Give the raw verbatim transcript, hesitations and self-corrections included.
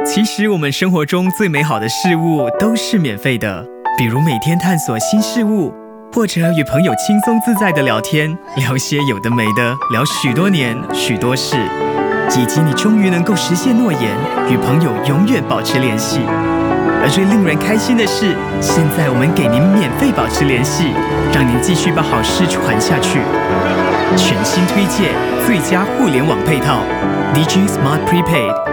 其实我们生活中最美好的事物都是免费的，比如每天探索新事物，或者与朋友轻松自在的聊天，聊些有的没的，聊许多年许多事，以及你终于能够实现诺言，与朋友永远保持联系。而最令人开心的是，现在我们给您免费保持联系，让您继续把好事传下去。全新推荐最佳互联网配套 D J Smart Prepaid。